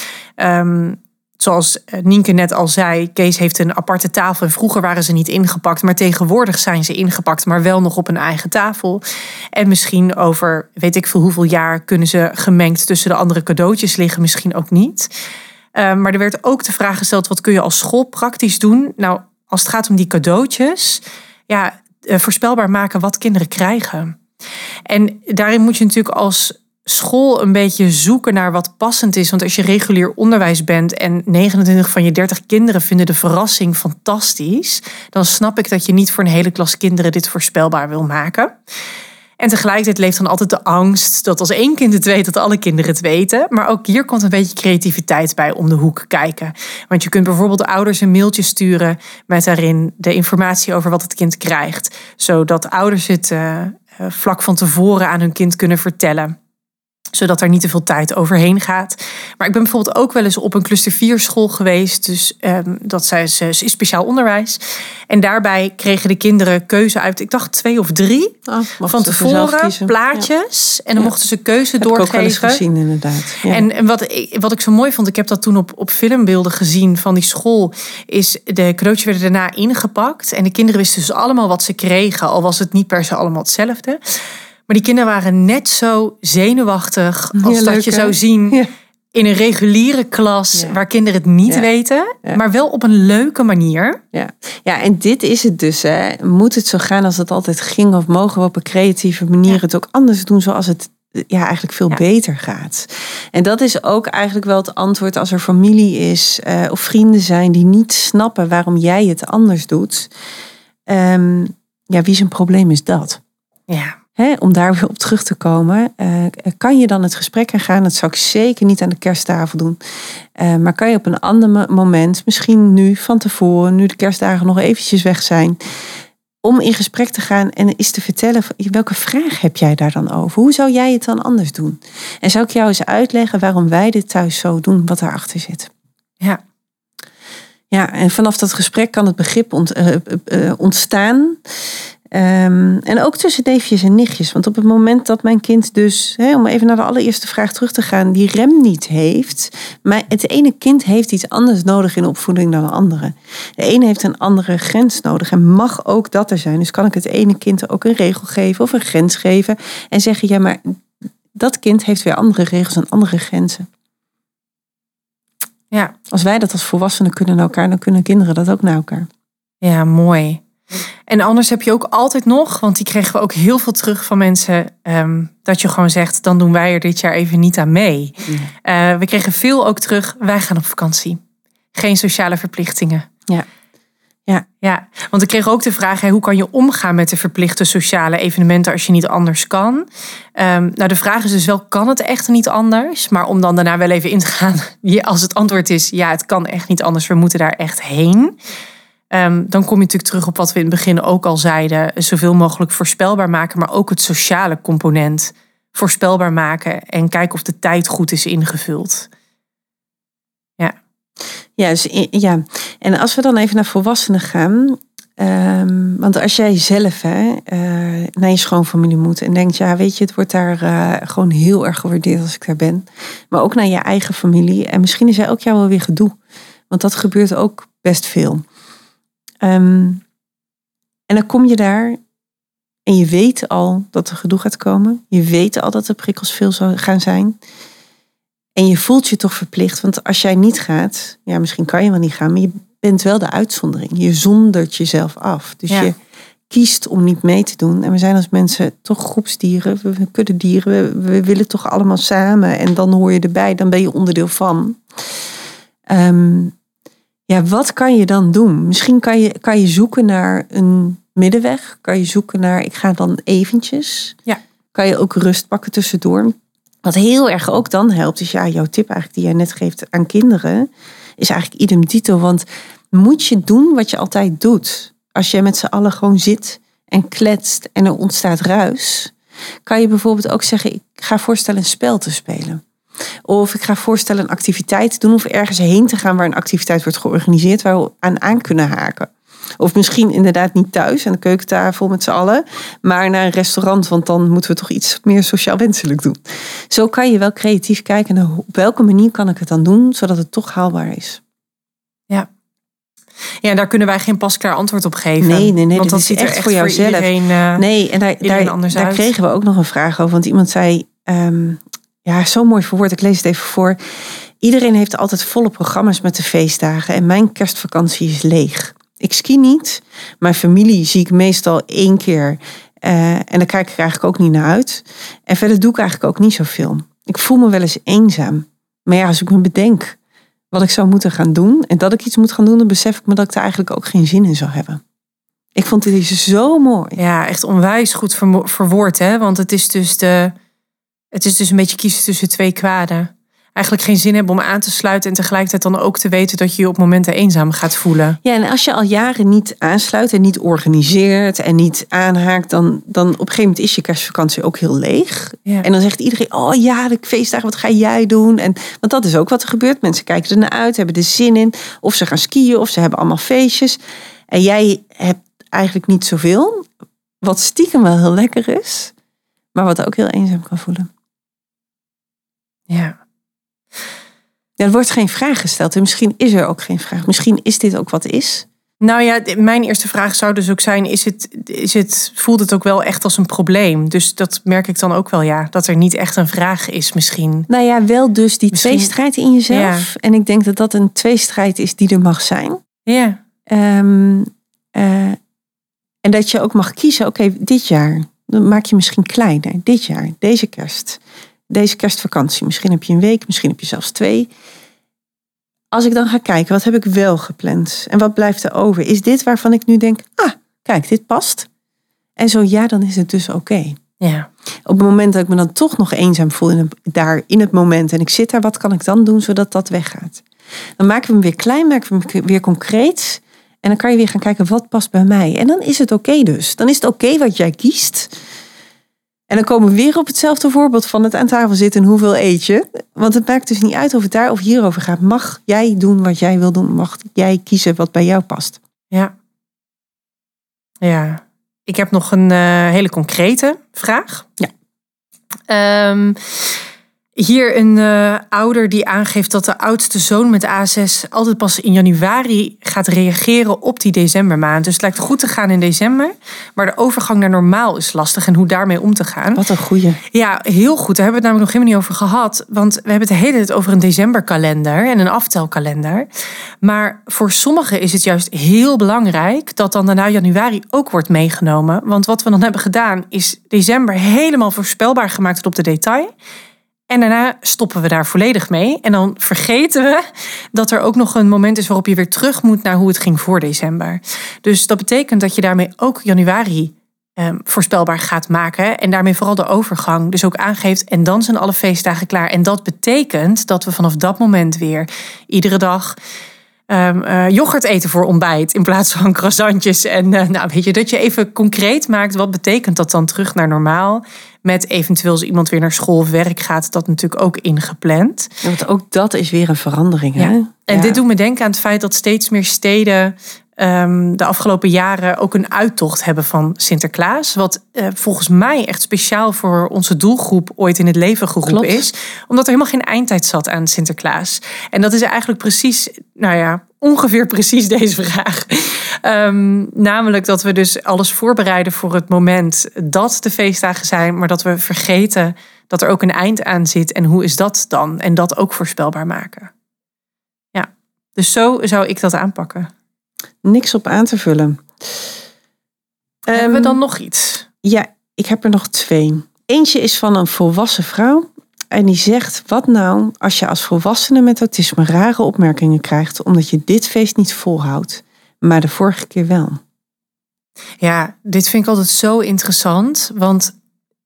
A: Zoals Nienke net al zei, Kees heeft een aparte tafel. En vroeger waren ze niet ingepakt, maar tegenwoordig zijn ze ingepakt, maar wel nog op een eigen tafel. En misschien over, weet ik veel hoeveel jaar, kunnen ze gemengd tussen de andere cadeautjes liggen, misschien ook niet. Maar er werd ook de vraag gesteld, wat kun je als school praktisch doen? Nou, als het gaat om die cadeautjes, voorspelbaar maken wat kinderen krijgen. En daarin moet je natuurlijk als school een beetje zoeken naar wat passend is. Want als je regulier onderwijs bent en 29 van je 30 kinderen vinden de verrassing fantastisch, dan snap ik dat je niet voor een hele klas kinderen dit voorspelbaar wil maken. En tegelijkertijd leeft dan altijd de angst dat als 1 kind het weet, dat alle kinderen het weten. Maar ook hier komt een beetje creativiteit bij om de hoek kijken. Want je kunt bijvoorbeeld de ouders een mailtje sturen met daarin de informatie over wat het kind krijgt. Zodat ouders het vlak van tevoren aan hun kind kunnen vertellen. Zodat er niet te veel tijd overheen gaat. Maar ik ben bijvoorbeeld ook wel eens op een cluster 4 school geweest. Dus dat is speciaal onderwijs. En daarbij kregen de kinderen keuze uit, ik dacht 2 of 3. Van tevoren, plaatjes. Ja. En dan mochten ze keuze doorgeven.
B: Ik ook wel eens gezien, inderdaad. Ja.
A: En wat ik zo mooi vond, ik heb dat toen op filmbeelden gezien van die school, is de cadeautjes werden daarna ingepakt. En de kinderen wisten dus allemaal wat ze kregen. Al was het niet per se allemaal hetzelfde. Maar die kinderen waren net zo zenuwachtig als dat je zou zien in een reguliere klas waar kinderen het niet weten, maar wel op een leuke manier.
B: Ja, en dit is het dus. Moet het zo gaan als het altijd ging, of mogen we op een creatieve manier het ook anders doen zoals het eigenlijk veel beter gaat? En dat is ook eigenlijk wel het antwoord als er familie is of vrienden zijn die niet snappen waarom jij het anders doet. Wie zijn probleem is dat?
A: Ja.
B: om daar weer op terug te komen. Kan je dan het gesprek aangaan? Dat zou ik zeker niet aan de kersttafel doen. Maar kan je op een ander moment, misschien nu van tevoren, nu de kerstdagen nog eventjes weg zijn, om in gesprek te gaan en eens te vertellen, welke vraag heb jij daar dan over? Hoe zou jij het dan anders doen? En zou ik jou eens uitleggen waarom wij dit thuis zo doen, wat daarachter zit?
A: Ja.
B: Ja, en vanaf dat gesprek kan het begrip ontstaan. En ook tussen neefjes en nichtjes. Want op het moment dat mijn kind dus, om even naar de allereerste vraag terug te gaan, die rem niet heeft. Maar het ene kind heeft iets anders nodig in de opvoeding dan de andere. De ene heeft een andere grens nodig en mag ook dat er zijn. Dus kan ik het ene kind ook een regel geven of een grens geven. En zeggen, ja, maar dat kind heeft weer andere regels en andere grenzen.
A: Ja.
B: Als wij dat als volwassenen kunnen naar elkaar, dan kunnen kinderen dat ook naar elkaar.
A: Ja, mooi. En anders heb je ook altijd nog, want die kregen we ook heel veel terug van mensen, dat je gewoon zegt, dan doen wij er dit jaar even niet aan mee. Ja. We kregen veel ook terug, wij gaan op vakantie. Geen sociale verplichtingen. Ja, want ik kreeg ook de vraag, hoe kan je omgaan met de verplichte sociale evenementen als je niet anders kan? Nou, de vraag is dus wel, kan het echt niet anders? Maar om dan daarna wel even in te gaan, als het antwoord is, ja, het kan echt niet anders, we moeten daar echt heen. Dan kom je natuurlijk terug op wat we in het begin ook al zeiden. Zoveel mogelijk voorspelbaar maken, maar ook het sociale component voorspelbaar maken. En kijken of de tijd goed is ingevuld.
B: Ja, en als we dan even naar volwassenen gaan. Want als jij zelf naar je schoonfamilie moet en denkt, ja, weet je, het wordt daar gewoon heel erg gewaardeerd als ik daar ben. Maar ook naar je eigen familie. En misschien is hij ook jou wel weer gedoe. Want dat gebeurt ook best veel. En dan kom je daar en je weet al dat er gedoe gaat komen. Je weet al dat er prikkels veel gaan zijn. En je voelt je toch verplicht. Want als jij niet gaat, ja, misschien kan je wel niet gaan, maar je bent wel de uitzondering. Je zondert jezelf af. Dus je kiest om niet mee te doen. En we zijn als mensen toch groepsdieren, we kuddedieren. We willen toch allemaal samen. En dan hoor je erbij, dan ben je onderdeel van. Ja, wat kan je dan doen? Misschien kan je zoeken naar een middenweg. Kan je zoeken naar, ik ga dan eventjes.
A: Ja.
B: Kan je ook rust pakken tussendoor. Wat heel erg ook dan helpt, is jouw tip eigenlijk die jij net geeft aan kinderen, is eigenlijk idem dito. Want moet je doen wat je altijd doet? Als je met z'n allen gewoon zit en kletst en er ontstaat ruis, kan je bijvoorbeeld ook zeggen, ik ga voorstellen een spel te spelen. Of ik ga voorstellen een activiteit te doen of ergens heen te gaan waar een activiteit wordt georganiseerd waar we aan kunnen haken. Of misschien inderdaad niet thuis aan de keukentafel met z'n allen, maar naar een restaurant, want dan moeten we toch iets meer sociaal wenselijk doen. Zo kan je wel creatief kijken naar op welke manier kan ik het dan doen, zodat het toch haalbaar is.
A: Ja. Ja, daar kunnen wij geen pasklaar antwoord op geven.
B: Nee,
A: want dat
B: is
A: ziet er echt
B: voor jouzelf.
A: Iedereen,
B: nee, en daar kregen we ook nog een vraag over, want iemand zei, zo mooi verwoord, ik lees het even voor. Iedereen heeft altijd volle programma's met de feestdagen en mijn kerstvakantie is leeg. Ik ski niet. Mijn familie zie ik meestal 1 keer. En daar kijk ik eigenlijk ook niet naar uit. En verder doe ik eigenlijk ook niet zoveel. Ik voel me wel eens eenzaam. Maar ja, als ik me bedenk wat ik zou moeten gaan doen en dat ik iets moet gaan doen, dan besef ik me dat ik daar eigenlijk ook geen zin in zou hebben. Ik vond dit zo mooi.
A: Ja, echt onwijs goed verwoord, hè? Want het is dus een beetje kiezen tussen 2 kwaden. Eigenlijk geen zin hebben om aan te sluiten en tegelijkertijd dan ook te weten dat je je op momenten eenzaam gaat voelen. Ja,
B: en als je al jaren niet aansluit en niet organiseert en niet aanhaakt, dan op een gegeven moment is je kerstvakantie ook heel leeg. Ja. En dan zegt iedereen, oh ja, de feestdagen, wat ga jij doen? Want dat is ook wat er gebeurt. Mensen kijken er naar uit, hebben er zin in. Of ze gaan skiën, of ze hebben allemaal feestjes. En jij hebt eigenlijk niet zoveel. Wat stiekem wel heel lekker is, maar wat ook heel eenzaam kan voelen.
A: Ja.
B: Ja, er wordt geen vraag gesteld en misschien is er ook geen vraag. Misschien is dit ook wat is.
A: Nou ja, mijn eerste vraag zou dus ook zijn, voelt het ook wel echt als een probleem? Dus dat merk ik dan ook wel, ja, dat er niet echt een vraag is misschien.
B: Nou ja, wel dus die tweestrijd in jezelf. Ja. En ik denk dat dat een tweestrijd is die er mag zijn.
A: Ja.
B: En dat je ook mag kiezen, oké, dit jaar, dan maak je misschien kleiner. Dit jaar, deze kerst. Deze kerstvakantie. Misschien heb je 1 week, misschien heb je zelfs 2. Als ik dan ga kijken, wat heb ik wel gepland? En wat blijft er over? Is dit waarvan ik nu denk, kijk, dit past? En zo ja, dan is het dus oké.
A: Ja.
B: Op het moment dat ik me dan toch nog eenzaam voel in het moment en ik zit daar, wat kan ik dan doen zodat dat weggaat? Dan maken we hem weer klein, maken we hem weer concreet. En dan kan je weer gaan kijken, wat past bij mij? En dan is het oké dus. Dan is het oké wat jij kiest. En dan komen we weer op hetzelfde voorbeeld van het aan tafel zitten en hoeveel eet je. Want het maakt dus niet uit of het daar of hierover gaat. Mag jij doen wat jij wil doen? Mag jij kiezen wat bij jou past?
A: Ja. Ja. Ik heb nog een hele concrete vraag.
B: Ja.
A: Hier een ouder die aangeeft dat de oudste zoon met ASS altijd pas in januari gaat reageren op die decembermaand. Dus het lijkt goed te gaan in december, maar de overgang naar normaal is lastig en hoe daarmee om te gaan.
B: Wat een goeie.
A: Ja, heel goed. Daar hebben we het namelijk nog helemaal niet over gehad. Want we hebben het de hele tijd over een decemberkalender en een aftelkalender. Maar voor sommigen is het juist heel belangrijk dat dan daarna januari ook wordt meegenomen. Want wat we dan hebben gedaan is december helemaal voorspelbaar gemaakt tot op de detail. En daarna stoppen we daar volledig mee. En dan vergeten we dat er ook nog een moment is waarop je weer terug moet naar hoe het ging voor december. Dus dat betekent dat je daarmee ook januari voorspelbaar gaat maken. En daarmee vooral de overgang dus ook aangeeft. En dan zijn alle feestdagen klaar. En dat betekent dat we vanaf dat moment weer iedere dag yoghurt eten voor ontbijt in plaats van croissantjes. En weet je, dat je even concreet maakt wat betekent dat dan terug naar normaal. Met eventueel als iemand weer naar school of werk gaat, dat natuurlijk ook ingepland.
B: Ja, want ook dat is weer een verandering. Hè?
A: Ja. En dit doet me denken aan het feit dat steeds meer steden de afgelopen jaren ook een uittocht hebben van Sinterklaas. Wat volgens mij echt speciaal voor onze doelgroep ooit in het leven geroepen is. Omdat er helemaal geen eindtijd zat aan Sinterklaas. En dat is eigenlijk precies, ongeveer precies deze vraag. Namelijk dat we dus alles voorbereiden voor het moment dat de feestdagen zijn. Maar dat we vergeten dat er ook een eind aan zit. En hoe is dat dan? En dat ook voorspelbaar maken. Ja, dus zo zou ik dat aanpakken.
B: Niks op aan te vullen.
A: Hebben we dan nog iets?
B: Ja, ik heb er nog 2. Eentje is van een volwassen vrouw. En die zegt, wat nou als je als volwassene met autisme rare opmerkingen krijgt omdat je dit feest niet volhoudt, maar de vorige keer wel?
A: Ja, dit vind ik altijd zo interessant. Want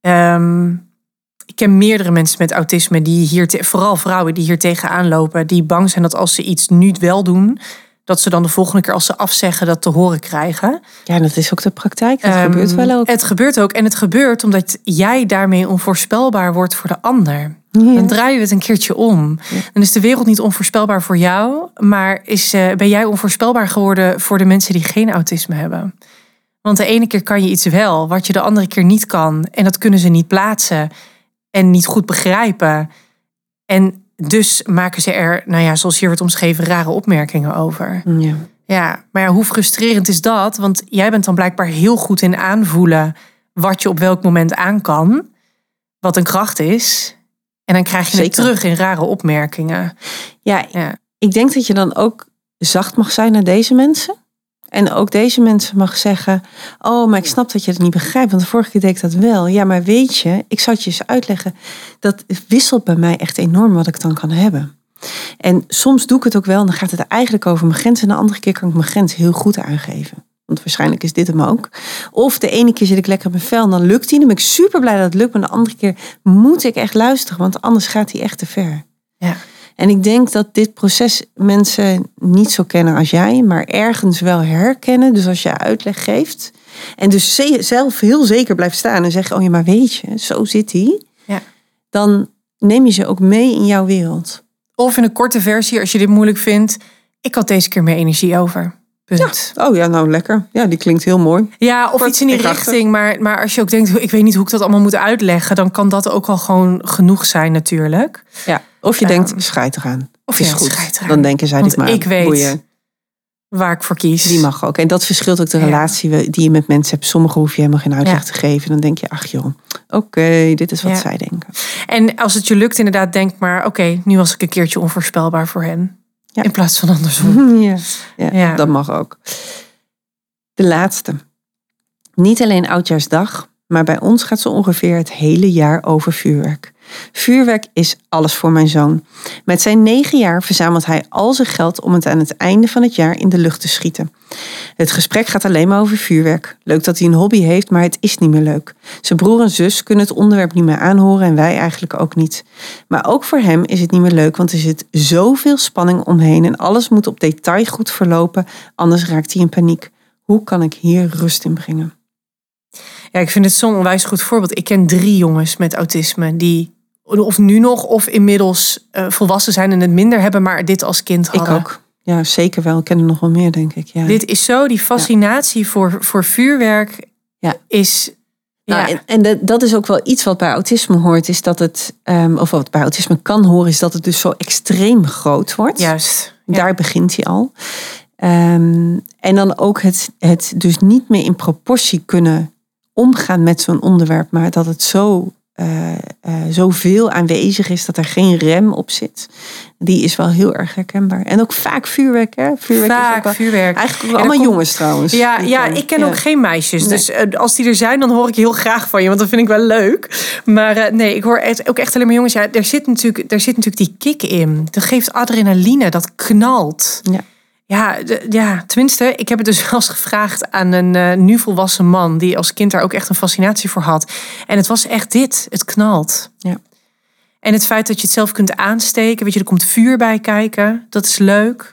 A: ik ken meerdere mensen met autisme, die hier vooral vrouwen die hier tegenaan lopen, die bang zijn dat als ze iets nu wel doen, dat ze dan de volgende keer als ze afzeggen dat te horen krijgen.
B: Ja, dat is ook de praktijk. Dat gebeurt wel ook.
A: Het gebeurt ook. En het gebeurt omdat jij daarmee onvoorspelbaar wordt voor de ander. Ja. Dan draaien we het een keertje om. Ja. Dan is de wereld niet onvoorspelbaar voor jou, maar ben jij onvoorspelbaar geworden voor de mensen die geen autisme hebben. Want de ene keer kan je iets wel, wat je de andere keer niet kan. En dat kunnen ze niet plaatsen en niet goed begrijpen. En dus maken ze er, zoals hier wordt omschreven, rare opmerkingen over. Ja, maar hoe frustrerend is dat? Want jij bent dan blijkbaar heel goed in aanvoelen wat je op welk moment aan kan. Wat een kracht is. En dan krijg je het terug in rare opmerkingen.
B: Ja, ik denk dat je dan ook zacht mag zijn naar deze mensen. En ook deze mensen mag zeggen, oh, maar ik snap dat je het niet begrijpt. Want de vorige keer deed ik dat wel. Ja, maar weet je, ik zal het je eens uitleggen. Dat wisselt bij mij echt enorm wat ik dan kan hebben. En soms doe ik het ook wel en dan gaat het eigenlijk over mijn grens. En de andere keer kan ik mijn grens heel goed aangeven. Want waarschijnlijk is dit hem ook. Of de ene keer zit ik lekker op mijn vel en dan lukt hij. Dan ben ik super blij dat het lukt. Maar de andere keer moet ik echt luisteren. Want anders gaat hij echt te ver.
A: Ja.
B: En ik denk dat dit proces mensen niet zo kennen als jij, maar ergens wel herkennen. Dus als je uitleg geeft en dus zelf heel zeker blijft staan en zegt, oh ja, maar weet je, zo zit hij.
A: Ja.
B: Dan neem je ze ook mee in jouw wereld.
A: Of in een korte versie, als je dit moeilijk vindt, ik had deze keer meer energie over. Punt.
B: Ja. Oh ja, nou lekker. Ja, die klinkt heel mooi.
A: Ja, of iets in die richting. Maar als je ook denkt, ik weet niet hoe ik dat allemaal moet uitleggen, dan kan dat ook al gewoon genoeg zijn natuurlijk.
B: Ja. Of je denkt, schijt eraan.
A: Of je
B: is goed.
A: Schijt eraan.
B: Dan denken zij dit maar.
A: Ik weet waar ik voor kies.
B: Die mag ook. En dat verschilt ook de relatie die je met mensen hebt. Sommigen hoef je helemaal geen uitleg te geven. Dan denk je, ach joh, oké, dit is wat zij denken.
A: En als het je lukt inderdaad, denk maar, oké, nu was ik een keertje onvoorspelbaar voor hen. Ja. In plaats van andersom.
B: Ja, dat mag ook. De laatste. Niet alleen Oudjaarsdag, maar bij ons gaat zo ongeveer het hele jaar over vuurwerk. Vuurwerk is alles voor mijn zoon. Met zijn 9 jaar verzamelt hij al zijn geld om het aan het einde van het jaar in de lucht te schieten. Het gesprek gaat alleen maar over vuurwerk. Leuk dat hij een hobby heeft, maar het is niet meer leuk. Zijn broer en zus kunnen het onderwerp niet meer aanhoren en wij eigenlijk ook niet. Maar ook voor hem is het niet meer leuk, want er zit zoveel spanning omheen en alles moet op detail goed verlopen, anders raakt hij in paniek. Hoe kan ik hier rust in brengen?
A: Ja, ik vind het zo'n onwijs goed voorbeeld. Ik ken 3 jongens met autisme die of nu nog of inmiddels volwassen zijn en het minder hebben, maar dit als kind hadden.
B: Ik ook. Ja, zeker wel. Ik ken er nog wel meer, denk ik. Ja.
A: Dit is zo, die fascinatie voor vuurwerk is...
B: Nou, en dat is ook wel iets wat bij autisme hoort, is dat het, of wat bij autisme kan horen, is dat het dus zo extreem groot wordt.
A: Juist. Ja.
B: Daar begint hij al. En dan ook het dus niet meer in proportie kunnen omgaan met zo'n onderwerp, maar dat het zoveel aanwezig is dat er geen rem op zit. Die is wel heel erg herkenbaar. En ook vaak vuurwerk, hè?
A: Vuurwerk.
B: Eigenlijk ook allemaal jongens trouwens.
A: Ja, ik ken ook geen meisjes. Nee. Dus als die er zijn, dan hoor ik heel graag van je. Want dat vind ik wel leuk. Maar nee, ik hoor ook echt alleen maar jongens. Ja, er zit natuurlijk die kick in. Dat geeft adrenaline, dat knalt. Ja, tenminste, ik heb het dus wel eens gevraagd aan een nu volwassen man die als kind daar ook echt een fascinatie voor had. En het was echt dit, het knalt.
B: Ja.
A: En het feit dat je het zelf kunt aansteken, weet je, er komt vuur bij kijken, dat is leuk.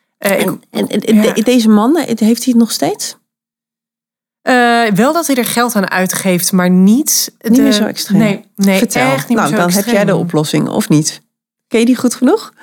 B: Deze man, heeft hij het nog steeds?
A: Wel dat hij er geld aan uitgeeft, maar niet
B: meer zo extreem.
A: Nee,
B: vertel.
A: Echt niet meer zo
B: dan
A: extreem.
B: Heb jij de oplossing, of niet? Ken je die goed genoeg?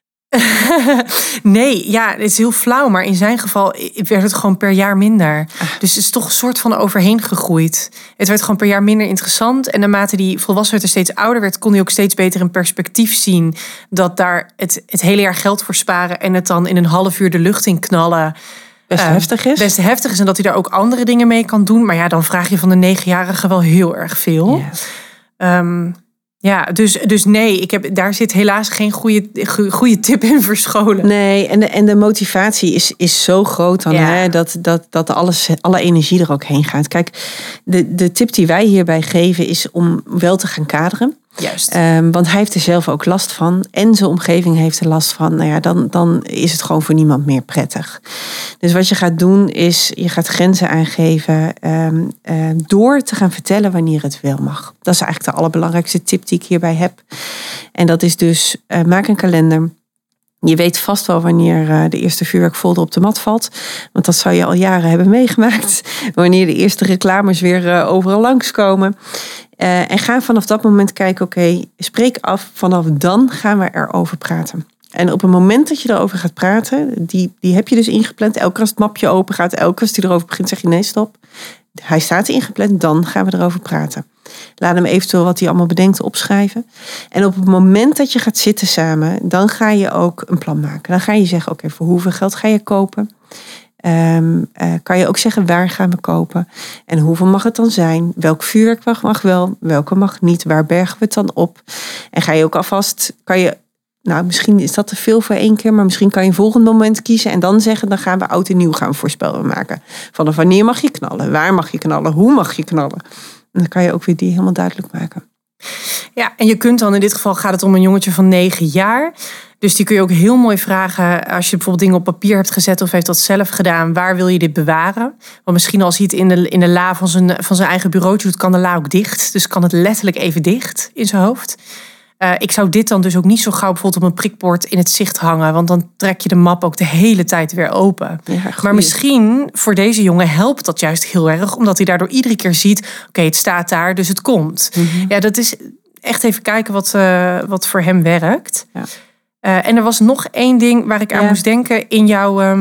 A: Nee, ja, het is heel flauw, maar in zijn geval werd het gewoon per jaar minder. Dus het is toch een soort van overheen gegroeid. Het werd gewoon per jaar minder interessant. En naarmate die volwassen werd en steeds ouder werd, kon hij ook steeds beter in perspectief zien dat daar het hele jaar geld voor sparen en het dan in een half uur de lucht in knallen
B: best heftig is.
A: En dat hij daar ook andere dingen mee kan doen. Maar ja, dan vraag je van de 9-jarige wel heel erg veel. Ja. Dus nee, daar zit helaas geen goede tip in verscholen.
B: Nee, en de motivatie is zo groot dan, hè, dat alle energie er ook heen gaat. Kijk, de tip die wij hierbij geven is om wel te gaan kaderen.
A: Juist.
B: Want hij heeft er zelf ook last van. En zijn omgeving heeft er last van. Nou ja, dan is het gewoon voor niemand meer prettig. Dus wat je gaat doen is, je gaat grenzen aangeven door te gaan vertellen wanneer het wel mag. Dat is eigenlijk de allerbelangrijkste tip die ik hierbij heb. En dat is dus, maak een kalender. Je weet vast wel wanneer de eerste vuurwerkfolder op de mat valt. Want dat zou je al jaren hebben meegemaakt. Wanneer de eerste reclames weer overal langskomen. En ga vanaf dat moment kijken, oké, spreek af. Vanaf dan gaan we erover praten. En op het moment dat je erover gaat praten, die heb je dus ingepland. Elke keer als het mapje open gaat, elke keer als die erover begint, zeg je nee, stop. Hij staat ingepland, dan gaan we erover praten. Laat hem eventueel wat hij allemaal bedenkt opschrijven. En op het moment dat je gaat zitten samen, dan ga je ook een plan maken. Dan ga je zeggen, oké, voor hoeveel geld ga je kopen? Kan je ook zeggen, waar gaan we kopen? En hoeveel mag het dan zijn? Welk vuurwerk mag wel? Welke mag niet? Waar bergen we het dan op? En ga je ook alvast, misschien is dat te veel voor 1 keer, maar misschien kan je een volgend moment kiezen en dan zeggen, dan gaan we oud en nieuw voorspellen maken. Vanaf wanneer mag je knallen? Waar mag je knallen? Hoe mag je knallen? En dan kan je ook weer die helemaal duidelijk maken.
A: Ja, en je kunt dan in dit geval, gaat het om een jongetje van 9 jaar. Dus die kun je ook heel mooi vragen, als je bijvoorbeeld dingen op papier hebt gezet of heeft dat zelf gedaan, waar wil je dit bewaren? Want misschien als hij het in de la van zijn eigen bureautje doet, kan de la ook dicht. Dus kan het letterlijk even dicht in zijn hoofd. Ik zou dit dan dus ook niet zo gauw bijvoorbeeld op een prikbord in het zicht hangen. Want dan trek je de map ook de hele tijd weer open. Ja, maar misschien voor deze jongen helpt dat juist heel erg. Omdat hij daardoor iedere keer ziet, oké, het staat daar, dus het komt. Mm-hmm. Ja, dat is echt even kijken wat voor hem werkt. Ja. En er was nog 1 ding waar ik aan moest denken in jouw...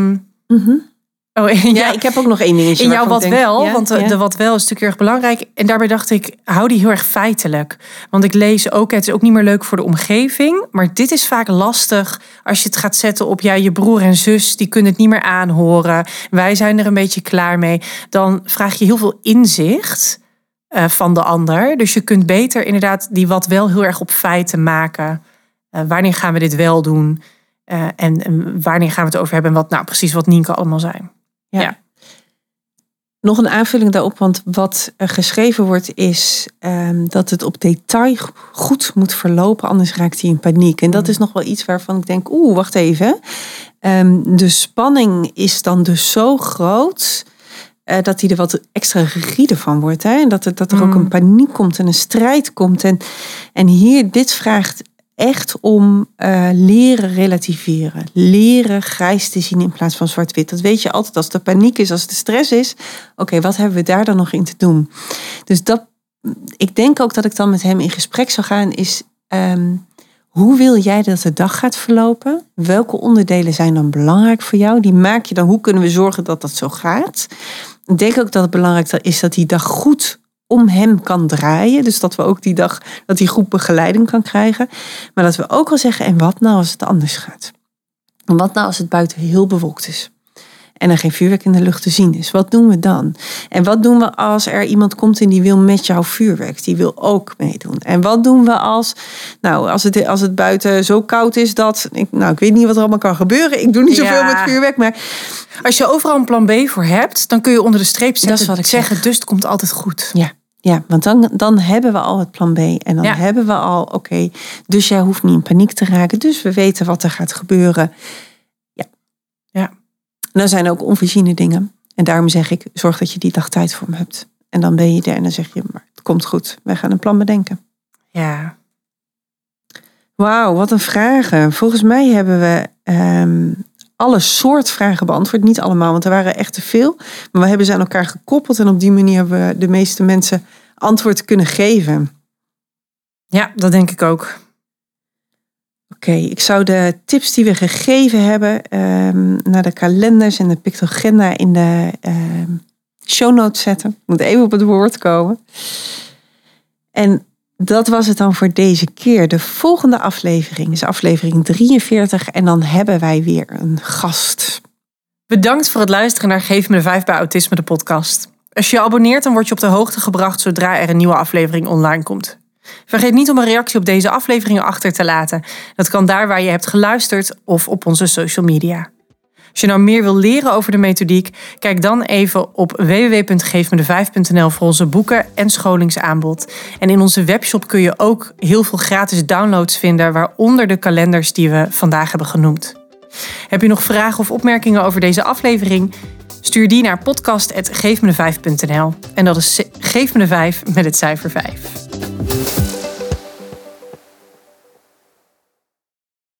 B: Ik heb ook nog 1 dingetje.
A: In jouw wat wel, want de wat wel is natuurlijk erg belangrijk. En daarbij dacht ik, hou die heel erg feitelijk. Want ik lees ook, het is ook niet meer leuk voor de omgeving. Maar dit is vaak lastig als je het gaat zetten op je broer en zus. Die kunnen het niet meer aanhoren. Wij zijn er een beetje klaar mee. Dan vraag je heel veel inzicht van de ander. Dus je kunt beter inderdaad die wat wel heel erg op feiten maken. Wanneer gaan we dit wel doen? En wanneer gaan we het over hebben? En precies wat Nienke allemaal zei.
B: Ja. Nog een aanvulling daarop, want wat geschreven wordt is dat het op detail goed moet verlopen, anders raakt hij in paniek. En dat is nog wel iets waarvan ik denk, wacht even. De spanning is dan dus zo groot dat hij er wat extra rigide van wordt. Hè? En dat er ook een paniek komt en een strijd komt. En hier, dit vraagt echt om leren relativeren. Leren grijs te zien in plaats van zwart-wit. Dat weet je altijd als de paniek is, als de stress is. Oké, wat hebben we daar dan nog in te doen? Dus ik denk ook dat ik dan met hem in gesprek zou gaan is... hoe wil jij dat de dag gaat verlopen? Welke onderdelen zijn dan belangrijk voor jou? Die maak je dan, hoe kunnen we zorgen dat dat zo gaat? Ik denk ook dat het belangrijk is dat die dag goed om hem kan draaien. Dus dat we ook die dag, dat hij goed begeleiding kan krijgen. Maar dat we ook wel zeggen, en wat nou als het anders gaat? En wat nou als het buiten heel bewolkt is? En er geen vuurwerk in de lucht te zien is. Wat doen we dan? En wat doen we als er iemand komt en die wil met jou vuurwerk? Die wil ook meedoen. En wat doen we als het buiten zo koud is dat... Ik weet niet wat er allemaal kan gebeuren. Ik doe niet zoveel met vuurwerk, maar...
A: Als je overal een plan B voor hebt, dan kun je onder de streep zetten.
B: Dat is wat ik zeg.
A: Dus het komt altijd goed.
B: Ja, want dan hebben we al het plan B. En dan hebben we al, oké, dus jij hoeft niet in paniek te raken. Dus we weten wat er gaat gebeuren. Ja. Dan zijn er ook onvoorziene dingen. En daarom zeg ik, zorg dat je die dag tijd voor me hebt. En dan ben je er en dan zeg je, maar het komt goed. Wij gaan een plan bedenken.
A: Ja.
B: Wauw, wat een vragen. Volgens mij hebben we alle soort vragen beantwoord. Niet allemaal, want er waren echt te veel. Maar we hebben ze aan elkaar gekoppeld. En op die manier hebben we de meeste mensen antwoord kunnen geven.
A: Ja, dat denk ik ook.
B: Oké, ik zou de tips die we gegeven hebben naar de kalenders en de pictogenda in de show notes zetten. Ik moet even op het woord komen. En dat was het dan voor deze keer. De volgende aflevering is aflevering 43 en dan hebben wij weer een gast.
A: Bedankt voor het luisteren naar Geef me de 5 bij Autisme, de podcast. Als je je abonneert, dan word je op de hoogte gebracht zodra er een nieuwe aflevering online komt. Vergeet niet om een reactie op deze afleveringen achter te laten. Dat kan daar waar je hebt geluisterd of op onze social media. Als je nou meer wil leren over de methodiek, kijk dan even op www.geefmede5.nl voor onze boeken en scholingsaanbod. En in onze webshop kun je ook heel veel gratis downloads vinden, waaronder de kalenders die we vandaag hebben genoemd. Heb je nog vragen of opmerkingen over deze aflevering? Stuur die naar podcast@geefmede5.nl. En dat is Geef me de 5 met het cijfer 5.